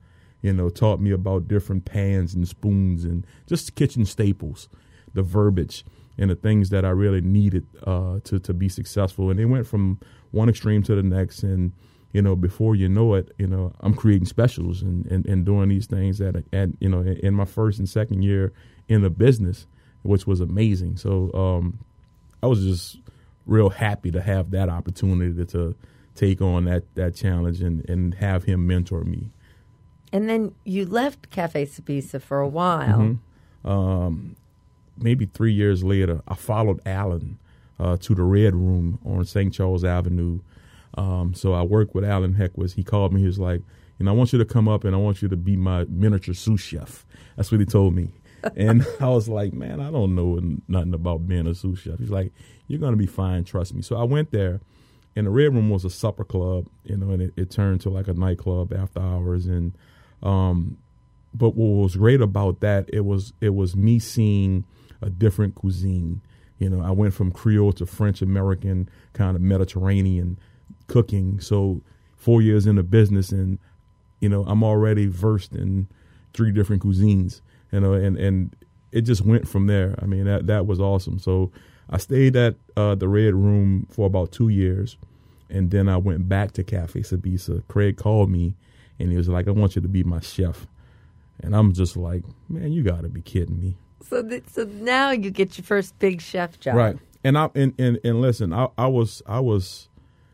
taught me about different pans and spoons and just kitchen staples, the verbiage and the things that I really needed to be successful. And they went from one extreme to the next. And, before you know it, I'm creating specials and doing these things in my first and second year in the business, which was amazing. So I was just real happy to have that opportunity to take on that challenge and have him mentor me. And then you left Cafe Sabisa for a while. Mm-hmm. Maybe 3 years later, I followed Alan to the Red Room on St. Charles Avenue. So I worked with Alan Heckwitz. He called me. He was like, I want you to come up and I want you to be my miniature sous chef. That's what he told me. And I was like, man, I don't know nothing about being a sous chef. He's like, you're going to be fine. Trust me. So I went there, and the Red Room was a supper club, and it turned to like a nightclub after hours. And but what was great about that, it was me seeing a different cuisine. I went from Creole to French American, kind of Mediterranean cooking. So 4 years in the business, and I'm already versed in 3 different cuisines. And it just went from there. I mean, that was awesome. So I stayed at the Red Room for about 2 years, and then I went back to Cafe Sabisa. Craig called me, and he was like, I want you to be my chef. And I'm just like, man, you got to be kidding me. So now you get your first big chef job. Right. And listen, I was,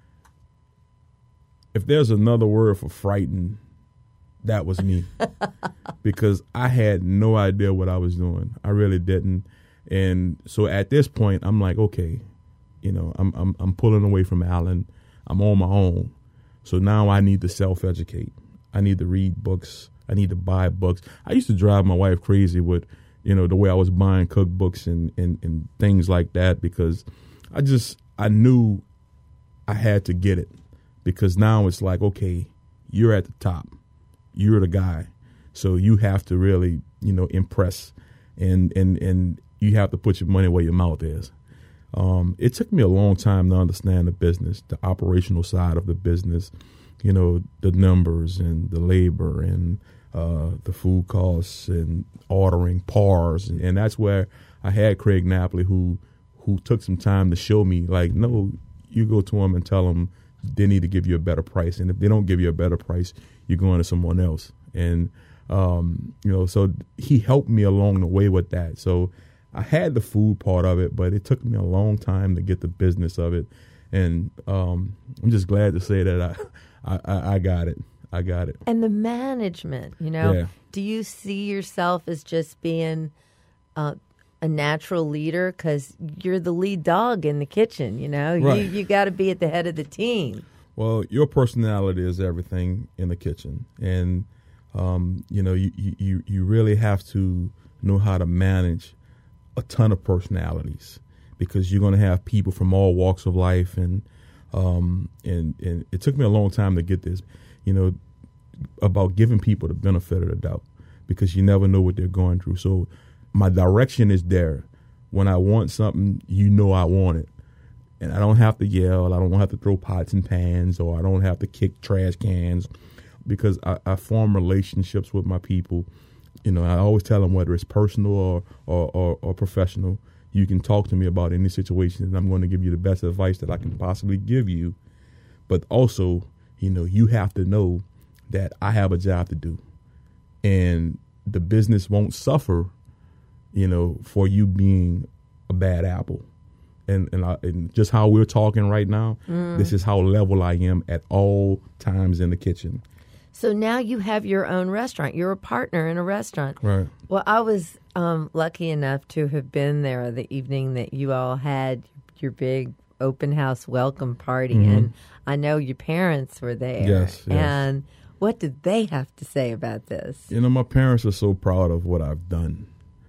if there's another word for frightened, that was me. Because I had no idea what I was doing. I really didn't. And so at this point, I'm like, okay, I'm pulling away from Alan. I'm on my own. So now I need to self-educate. I need to read books. I need to buy books. I used to drive my wife crazy with, the way I was buying cookbooks and things like that, because I knew I had to get it. Because now it's like, okay, you're at the top. You're the guy. So you have to really, impress and you have to put your money where your mouth is. It took me a long time to understand the business, the operational side of the business, the numbers and the labor and the food costs and ordering pars. And that's where I had Craig Napoli, who took some time to show me, like, no, you go to them and tell them they need to give you a better price. And if they don't give you a better price, you're going to someone else. And, so he helped me along the way with that. So I had the food part of it, but it took me a long time to get the business of it. And I'm just glad to say that I got it. I got it. And the management, Yeah. Do you see yourself as just being a natural leader? Because you're the lead dog in the kitchen, Right. You got to be at the head of the team. Well, your personality is everything in the kitchen. And, you really have to know how to manage a ton of personalities, because you're going to have people from all walks of life. And it took me a long time to get this, about giving people the benefit of the doubt, because you never know what they're going through. So my direction is there. When I want something, I want it. And I don't have to yell. I don't have to throw pots and pans, or I don't have to kick trash cans, because I form relationships with my people. I always tell them, whether it's personal or professional, you can talk to me about any situation, and I'm going to give you the best advice that I can possibly give you. But also, you have to know that I have a job to do, and the business won't suffer, for you being a bad apple. And just how we're talking right now, this is how level I am at all times in the kitchen. So now you have your own restaurant. You're a partner in a restaurant. Right. Well, I was lucky enough to have been there the evening that you all had your big open house welcome party. Mm-hmm. And I know your parents were there. Yes. And what did they have to say about this? My parents are so proud of what I've done.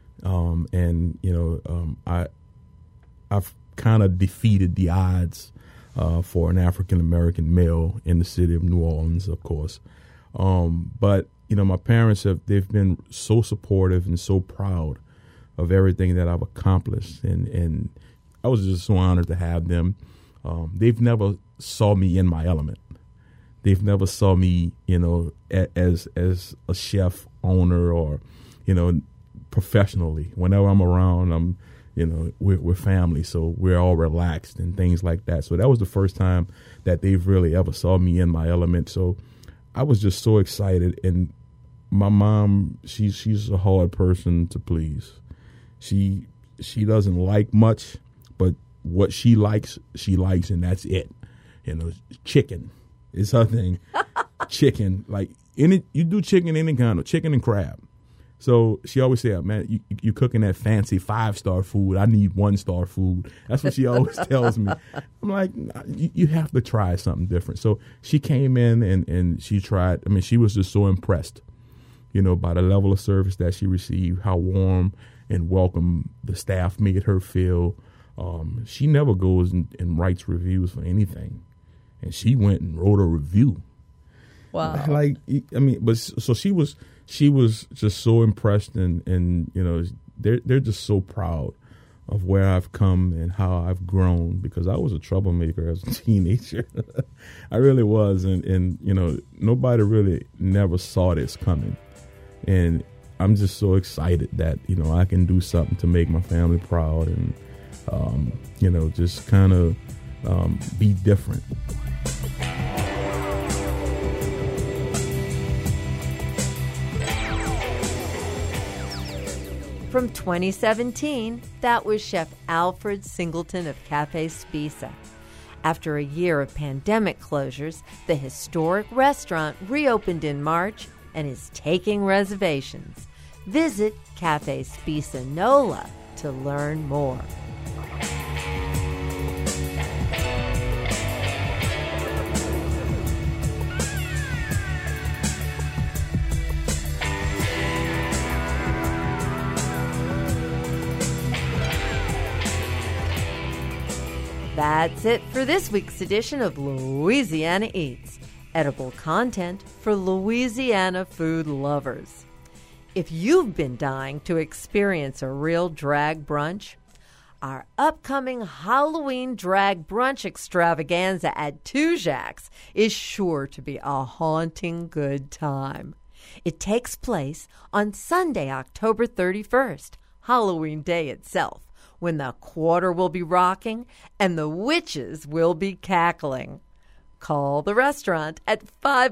I've kind of defeated the odds for an African-American male in the city of New Orleans, of course. But my parents they've been so supportive and so proud of everything that I've accomplished. And I was just so honored to have them. They've never saw me in my element. They've never saw me, as a chef owner or, professionally. Whenever I'm around, we're family, so we're all relaxed and things like that. So that was the first time that they've really ever saw me in my element. So I was just so excited. And my mom, she's a hard person to please. She doesn't like much, but what she likes, and that's it. Chicken is her thing. Chicken, like you do chicken any kind of chicken and crab. So she always said, man, you cooking that fancy 5-star food. I need 1-star food. That's what she always tells me. I'm like, you have to try something different. So she came in and she tried. I mean, she was just so impressed, by the level of service that she received, how warm and welcome the staff made her feel. She never goes and writes reviews for anything. And she went and wrote a review. Wow. So she was just so impressed, and they're just so proud of where I've come and how I've grown, because I was a troublemaker as a teenager. I really was, and nobody really never saw this coming. And I'm just so excited that, I can do something to make my family proud and, just kind of be different. From 2017, that was Chef Alfred Singleton of Cafe Spisa. After a year of pandemic closures, the historic restaurant reopened in March and is taking reservations. Visit Cafe Spisa NOLA to learn more. That's it for this week's edition of Louisiana Eats, edible content for Louisiana food lovers. If you've been dying to experience a real drag brunch, our upcoming Halloween drag brunch extravaganza at Tujague's is sure to be a haunting good time. It takes place on Sunday, October 31st, Halloween Day itself, when the quarter will be rocking and the witches will be cackling. Call the restaurant at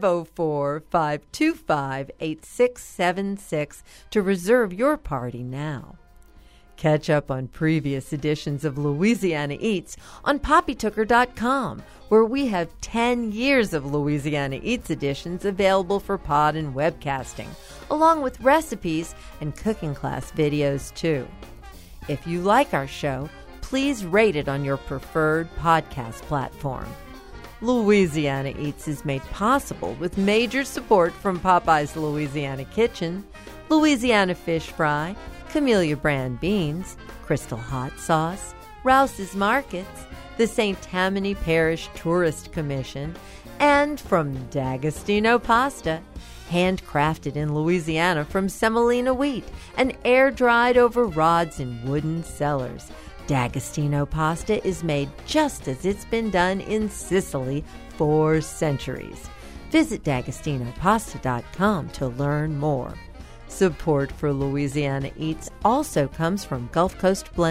504-525-8676 to reserve your party now. Catch up on previous editions of Louisiana Eats on poppytooker.com, where we have 10 years of Louisiana Eats editions available for pod and webcasting, along with recipes and cooking class videos too. If you like our show, please rate it on your preferred podcast platform. Louisiana Eats is made possible with major support from Popeye's Louisiana Kitchen, Louisiana Fish Fry, Camellia Brand Beans, Crystal Hot Sauce, Rouse's Markets, the St. Tammany Parish Tourist Commission, and from D'Agostino Pasta, handcrafted in Louisiana from semolina wheat and air-dried over rods in wooden cellars. D'Agostino pasta is made just as it's been done in Sicily for centuries. Visit d'agostinopasta.com to learn more. Support for Louisiana Eats also comes from Gulf Coast Blend.